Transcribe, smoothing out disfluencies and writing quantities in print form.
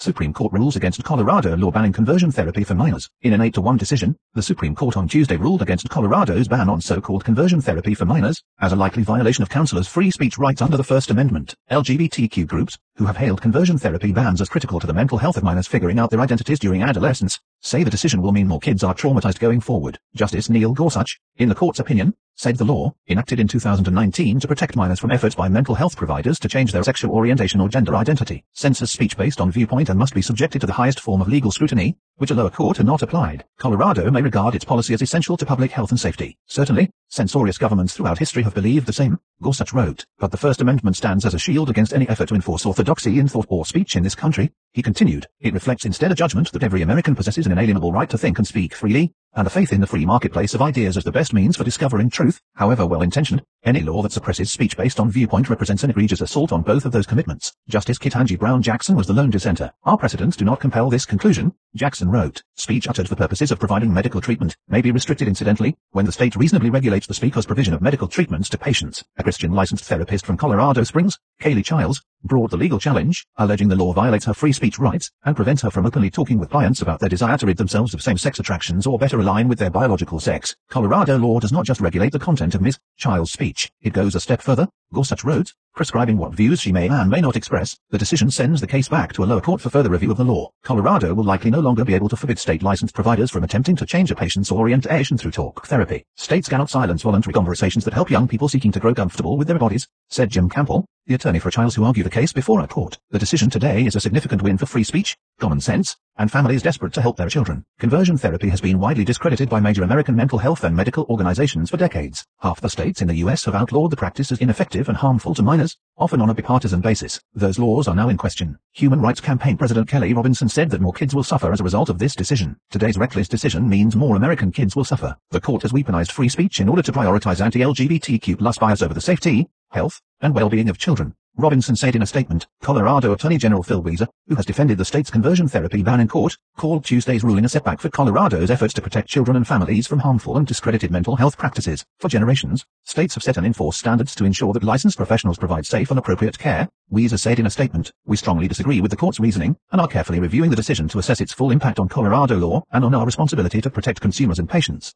Supreme Court rules against Colorado law banning conversion therapy for minors. In an 8-1 decision, the Supreme Court on Tuesday ruled against Colorado's ban on so-called conversion therapy for minors, as a likely violation of counselors' free speech rights under the First Amendment. LGBTQ groups, who have hailed conversion therapy bans as critical to the mental health of minors figuring out their identities during adolescence, say the decision will mean more kids are traumatized going forward. Justice Neil Gorsuch, in the court's opinion, said the law, enacted in 2019 to protect minors from efforts by mental health providers to change their sexual orientation or gender identity, censors speech based on viewpoint and must be subjected to the highest form of legal scrutiny, which a lower court had not applied. Colorado may regard its policy as essential to public health and safety. Certainly, censorious governments throughout history have believed the same, Gorsuch wrote, but the First Amendment stands as a shield against any effort to enforce orthodoxy in thought or speech in this country. He continued, it reflects instead a judgment that every American possesses an inalienable right to think and speak freely, and a faith in the free marketplace of ideas as the best means for discovering truth. However well-intentioned, any law that suppresses speech based on viewpoint represents an egregious assault on both of those commitments. Justice Ketanji Brown Jackson was the lone dissenter. Our precedents do not compel this conclusion, Jackson wrote. Speech uttered for purposes of providing medical treatment may be restricted incidentally when the state reasonably regulates the speaker's provision of medical treatments to patients. A Christian licensed therapist from Colorado Springs, Kaylee Childs, brought the legal challenge, alleging the law violates her free speech rights and prevents her from openly talking with clients about their desire to rid themselves of same-sex attractions or better align with their biological sex. Colorado law does not just regulate the content of Ms. Child's speech. It goes a step further, Gorsuch wrote, prescribing what views she may and may not express. The decision sends the case back to a lower court for further review of the law. Colorado will likely no longer be able to forbid state-licensed providers from attempting to change a patient's orientation through talk therapy. States cannot silence voluntary conversations that help young people seeking to grow comfortable with their bodies, said Jim Campbell, the attorney for Childs who argued the case before a court. The decision today is a significant win for free speech, common sense, and families desperate to help their children. Conversion therapy has been widely discredited by major American mental health and medical organizations for decades. Half the states in the U.S. have outlawed the practice as ineffective and harmful to minors, often on a bipartisan basis. Those laws are now in question. Human Rights Campaign President Kelly Robinson said that more kids will suffer as a result of this decision. Today's reckless decision means more American kids will suffer. The court has weaponized free speech in order to prioritize anti-LGBTQ+ bias over the safety, health, and well-being of children. Robinson said in a statement. Colorado Attorney General Phil Weiser, who has defended the state's conversion therapy ban in court, called Tuesday's ruling a setback for Colorado's efforts to protect children and families from harmful and discredited mental health practices. For generations, states have set and enforced standards to ensure that licensed professionals provide safe and appropriate care, Weiser said in a statement. We strongly disagree with the court's reasoning, and are carefully reviewing the decision to assess its full impact on Colorado law and on our responsibility to protect consumers and patients.